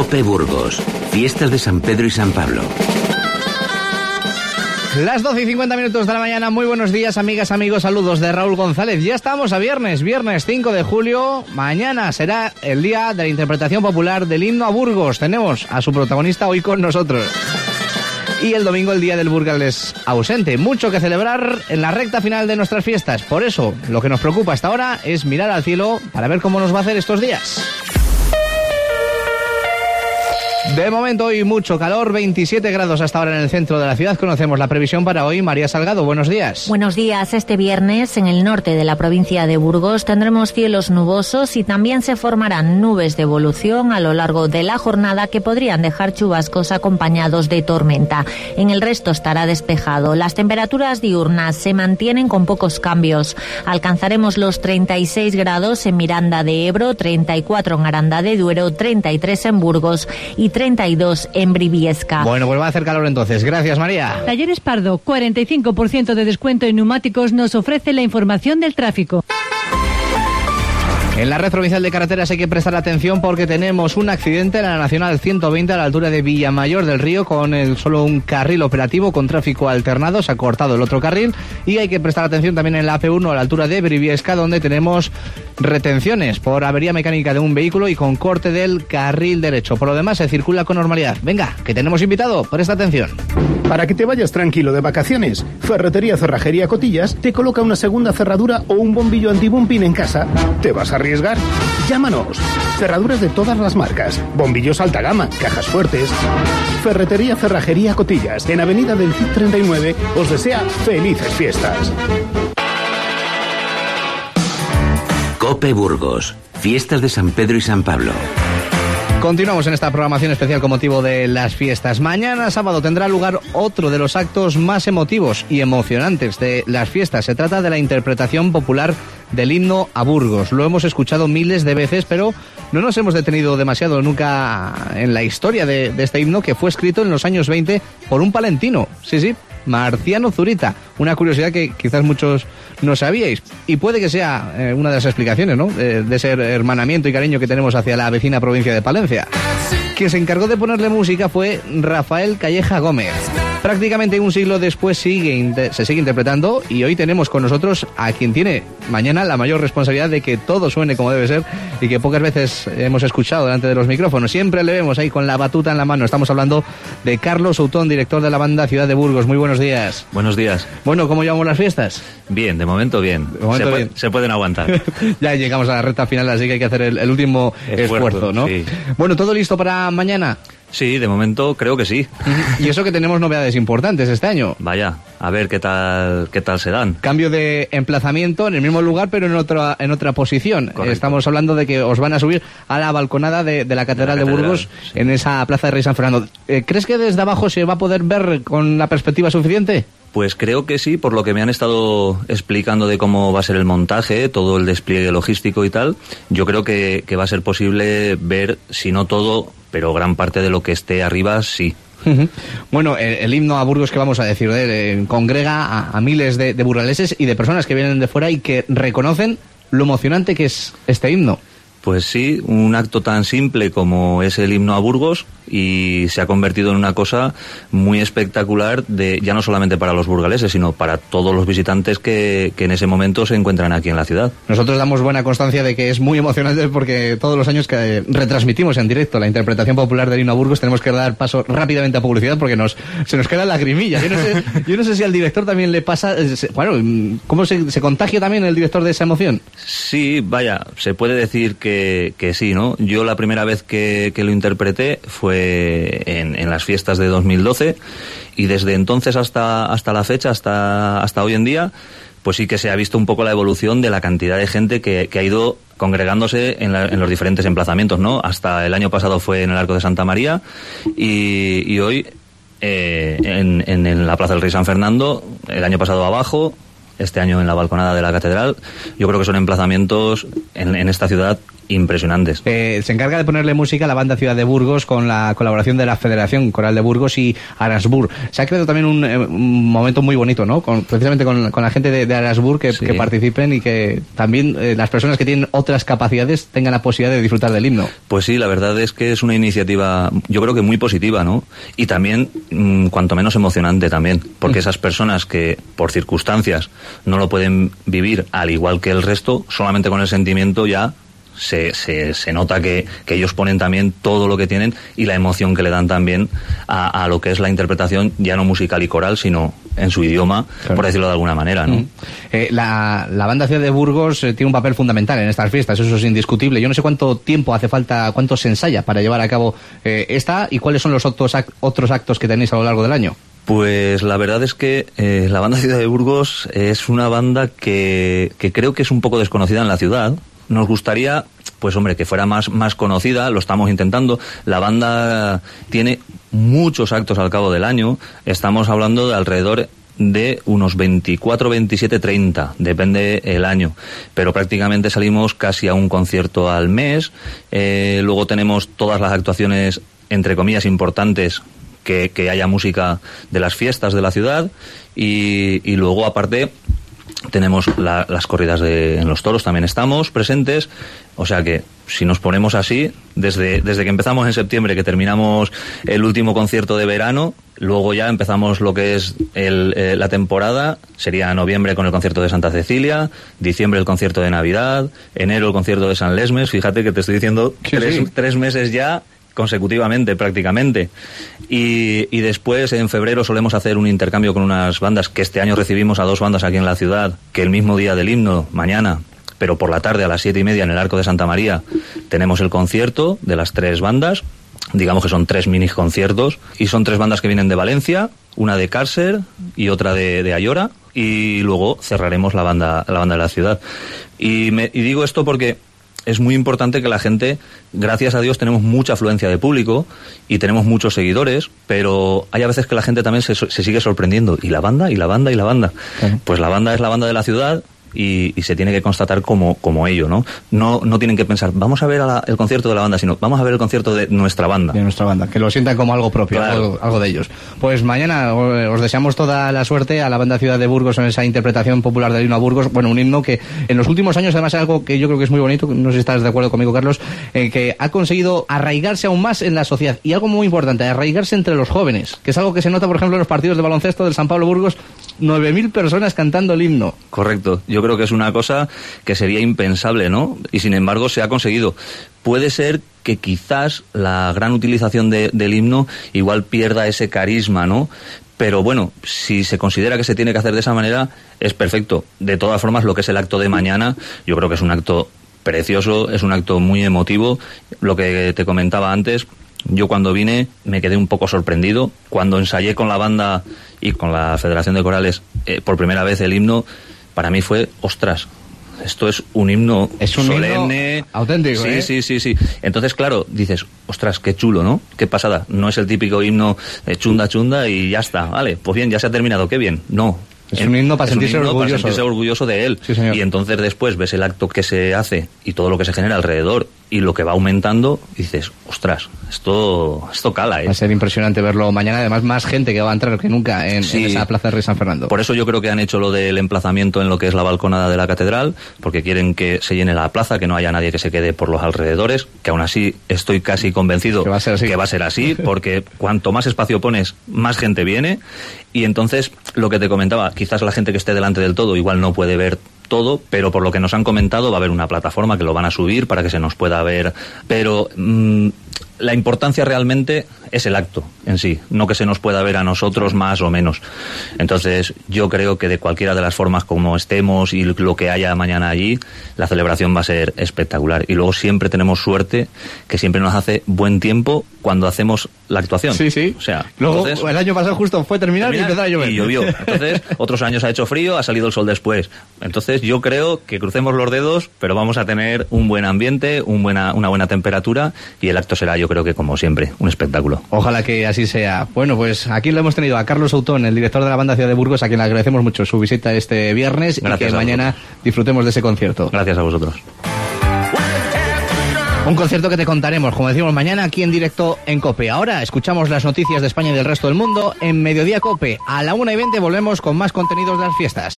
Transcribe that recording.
COPE Burgos. Fiestas de San Pedro y San Pablo. Las 12:50 de la mañana, muy buenos días, amigas, amigos, saludos de Raúl González. Ya estamos a viernes 5 de julio. Mañana será el día de la interpretación popular del himno a Burgos. Tenemos a su protagonista hoy con nosotros. Y el domingo el día del burgalés ausente. Mucho que celebrar en la recta final de nuestras fiestas. Por eso, lo que nos preocupa hasta ahora es mirar al cielo para ver cómo nos va a hacer estos días. De momento hoy mucho calor, 27 grados hasta ahora en el centro de la ciudad. Conocemos la previsión para hoy. María Salgado, buenos días. Buenos días. Este viernes en el norte de la provincia de Burgos tendremos cielos nubosos y también se formarán nubes de evolución a lo largo de la jornada que podrían dejar chubascos acompañados de tormenta. En el resto estará despejado. Las temperaturas diurnas se mantienen con pocos cambios. Alcanzaremos los 36 grados en Miranda de Ebro, 34 en Aranda de Duero, 33 en Burgos y 32 en Briviesca. Bueno, pues va a hacer calor entonces. Gracias, María. Talleres Pardo, 45% de descuento en neumáticos, nos ofrece la información del tráfico. En la red provincial de carreteras hay que prestar atención porque tenemos un accidente en la Nacional 120 a la altura de Villamayor del Río con solo un carril operativo con tráfico alternado. Se ha cortado el otro carril y hay que prestar atención también en la AP1 a la altura de Briviesca, donde tenemos retenciones por avería mecánica de un vehículo y con corte del carril derecho. Por lo demás se circula con normalidad. Venga, que tenemos invitado. Presta atención. Para que te vayas tranquilo de vacaciones, Ferretería Cerrajería Cotillas te coloca una segunda cerradura o un bombillo antibumping en casa. ¿Te vas a arriesgar? Llámanos. Cerraduras de todas las marcas, bombillos alta gama, cajas fuertes. Ferretería Cerrajería Cotillas, en Avenida del Cid 39, os desea felices fiestas. COPE Burgos. Fiestas de San Pedro y San Pablo. Continuamos en esta programación especial con motivo de las fiestas. Mañana sábado tendrá lugar otro de los actos más emotivos y emocionantes de las fiestas. Se trata de la interpretación popular del himno a Burgos. Lo hemos escuchado miles de veces, pero no nos hemos detenido demasiado nunca en la historia de este himno, que fue escrito en los años 20 por un palentino. Sí, Marciano Zurita. Una curiosidad que quizás muchos no sabíais. Y puede que sea una de las explicaciones, ¿no? De ese hermanamiento y cariño que tenemos hacia la vecina provincia de Palencia. Quien se encargó de ponerle música fue Rafael Calleja Gómez. Prácticamente un siglo después se sigue interpretando y hoy tenemos con nosotros a quien tiene mañana la mayor responsabilidad de que todo suene como debe ser y que pocas veces hemos escuchado delante de los micrófonos. Siempre le vemos ahí con la batuta en la mano. Estamos hablando de Carlos Soutón, director de la banda Ciudad de Burgos. Muy buenos días. Buenos días. Bueno, ¿cómo llevamos las fiestas? Bien, de momento bien. Se pueden aguantar. Ya llegamos a la recta final, así que hay que hacer el último esfuerzo, ¿no? Sí. Bueno, ¿todo listo para mañana? Sí, de momento creo que sí. Y eso que tenemos novedades importantes este año. Vaya, a ver qué tal se dan. Cambio de emplazamiento en el mismo lugar, pero en otra posición. Correcto. Estamos hablando de que os van a subir a la balconada de la Catedral de Burgos, sí, en esa plaza de Rey San Fernando. ¿Crees que desde abajo se va a poder ver con la perspectiva suficiente? Pues creo que sí, por lo que me han estado explicando de cómo va a ser el montaje, todo el despliegue logístico y tal. Yo creo que va a ser posible ver, si no todo, pero gran parte de lo que esté arriba, sí. Bueno, el himno a Burgos, que vamos a decir, congrega a miles de burgaleses y de personas que vienen de fuera y que reconocen lo emocionante que es este himno. Pues sí, un acto tan simple como es el himno a Burgos y se ha convertido en una cosa muy espectacular, ya no solamente para los burgaleses, sino para todos los visitantes que en ese momento se encuentran aquí en la ciudad. Nosotros damos buena constancia de que es muy emocionante porque todos los años que retransmitimos en directo la interpretación popular del himno a Burgos tenemos que dar paso rápidamente a publicidad porque se nos queda lagrimilla. Yo no sé si al director también le pasa... Bueno, ¿cómo se contagia también el director de esa emoción? Sí, vaya, se puede decir que sí, ¿no? Yo la primera vez que lo interpreté fue en las fiestas de 2012 y desde entonces hasta la fecha, hasta hoy en día, pues sí que se ha visto un poco la evolución de la cantidad de gente que ha ido congregándose en los diferentes emplazamientos, ¿no? Hasta el año pasado fue en el Arco de Santa María y hoy en la Plaza del Rey San Fernando, el año pasado abajo, este año en la balconada de la Catedral. Yo creo que son emplazamientos en esta ciudad impresionantes. Se encarga de ponerle música a la banda Ciudad de Burgos con la colaboración de la Federación Coral de Burgos y Arasbur. Se ha creado también un momento muy bonito, ¿no? Precisamente con la gente de Arasbur que participen y que también las personas que tienen otras capacidades tengan la posibilidad de disfrutar del himno. Pues sí, la verdad es que es una iniciativa, yo creo que muy positiva, ¿no? Y también, cuanto menos emocionante también, porque esas personas que por circunstancias no lo pueden vivir al igual que el resto, solamente con el sentimiento ya se nota que ellos ponen también todo lo que tienen y la emoción que le dan también a lo que es la interpretación, ya no musical y coral, sino en su idioma, claro, por decirlo de alguna manera, ¿no? La banda Ciudad de Burgos tiene un papel fundamental en estas fiestas, eso es indiscutible. Yo no sé cuánto tiempo hace falta, cuánto se ensaya para llevar a cabo esta, y cuáles son los otros actos que tenéis a lo largo del año. Pues la verdad es que la banda Ciudad de Burgos es una banda que creo que es un poco desconocida en la ciudad. Nos gustaría, pues hombre, que fuera más conocida, lo estamos intentando. La banda tiene muchos actos al cabo del año, estamos hablando de alrededor de unos 24, 27, 30, depende el año, pero prácticamente salimos casi a un concierto al mes. Luego tenemos todas las actuaciones, entre comillas, importantes, que haya música de las fiestas de la ciudad, y luego aparte tenemos las corridas en los toros, también estamos presentes. O sea que si nos ponemos así, desde que empezamos en septiembre, que terminamos el último concierto de verano, luego ya empezamos lo que es la temporada, sería noviembre con el concierto de Santa Cecilia, diciembre el concierto de Navidad, enero el concierto de San Lesmes. Fíjate que te estoy diciendo tres meses ya consecutivamente prácticamente, y después en febrero solemos hacer un intercambio con unas bandas, que este año recibimos a 2 bandas aquí en la ciudad, que el mismo día del himno, mañana, pero por la tarde a las 7:30 en el Arco de Santa María tenemos el concierto de las 3 bandas, digamos que son 3 mini conciertos, y son 3 bandas que vienen de Valencia, una de Cárcer y otra de Ayora, y luego cerraremos la banda de la ciudad. Y digo esto porque es muy importante que la gente, gracias a Dios, tenemos mucha afluencia de público y tenemos muchos seguidores, pero hay a veces que la gente también se sigue sorprendiendo. ¿Y la banda? ¿Y la banda? ¿Y la banda? Pues la banda es la banda de la ciudad, y se tiene que constatar como ello, ¿no? No tienen que pensar, vamos a ver el concierto de la banda, sino vamos a ver el concierto de nuestra banda. De nuestra banda, que lo sientan como algo propio, claro, algo de ellos. Pues mañana os deseamos toda la suerte a la banda Ciudad de Burgos en esa interpretación popular del himno a Burgos. Bueno, un himno que en los últimos años además es algo que yo creo que es muy bonito, no sé si estás de acuerdo conmigo, Carlos, que ha conseguido arraigarse aún más en la sociedad, y algo muy importante, arraigarse entre los jóvenes, que es algo que se nota, por ejemplo, en los partidos de baloncesto del San Pablo Burgos, 9.000 personas cantando el himno. Correcto, yo creo que es una cosa que sería impensable, ¿no? Y sin embargo se ha conseguido. Puede ser que quizás la gran utilización del himno igual pierda ese carisma, ¿no? Pero bueno, si se considera que se tiene que hacer de esa manera, es perfecto. De todas formas, lo que es el acto de mañana, yo creo que es un acto precioso, es un acto muy emotivo. Lo que te comentaba antes, yo cuando vine me quedé un poco sorprendido. Cuando ensayé con la banda y con la Federación de Corales por primera vez el himno, para mí fue, ostras, esto es un himno solemne, himno auténtico, sí. Entonces, claro, dices, ostras, qué chulo, ¿no? Qué pasada. No es el típico himno chunda y ya está, vale, pues bien, ya se ha terminado, qué bien. No. Es un himno para sentirse orgulloso de él. Sí, señor. Y entonces después ves el acto que se hace y todo lo que se genera alrededor y lo que va aumentando, y dices, ostras, esto cala, ¿eh? Va a ser impresionante verlo mañana, además más gente que va a entrar que nunca en esa plaza de Rey San Fernando. Por eso yo creo que han hecho lo del emplazamiento en lo que es la balconada de la catedral, porque quieren que se llene la plaza, que no haya nadie que se quede por los alrededores, que aún así estoy casi convencido que va a ser así, porque cuanto más espacio pones, más gente viene. Y entonces, lo que te comentaba, quizás la gente que esté delante del todo igual no puede ver todo, pero por lo que nos han comentado va a haber una plataforma que lo van a subir para que se nos pueda ver, pero la importancia realmente es el acto en sí, no que se nos pueda ver a nosotros más o menos. Entonces yo creo que de cualquiera de las formas como estemos y lo que haya mañana allí, la celebración va a ser espectacular. Y luego siempre tenemos suerte que siempre nos hace buen tiempo cuando hacemos la actuación. Sí. O sea, luego el año pasado justo fue terminar y empezar a llover. Y llovió. Entonces otros años ha hecho frío, ha salido el sol después. Entonces yo creo que crucemos los dedos, pero vamos a tener un buen ambiente, una buena temperatura, y el acto será, yo creo que como siempre, un espectáculo. Ojalá que así sea. Bueno, pues aquí lo hemos tenido a Carlos Autón, el director de la banda Ciudad de Burgos, a quien le agradecemos mucho su visita este viernes. Gracias, y que mañana disfrutemos de ese concierto. Gracias a vosotros. Un concierto que te contaremos, como decimos, mañana aquí en directo en COPE. Ahora escuchamos las noticias de España y del resto del mundo en Mediodía COPE. A la 1:20 volvemos con más contenidos de las fiestas.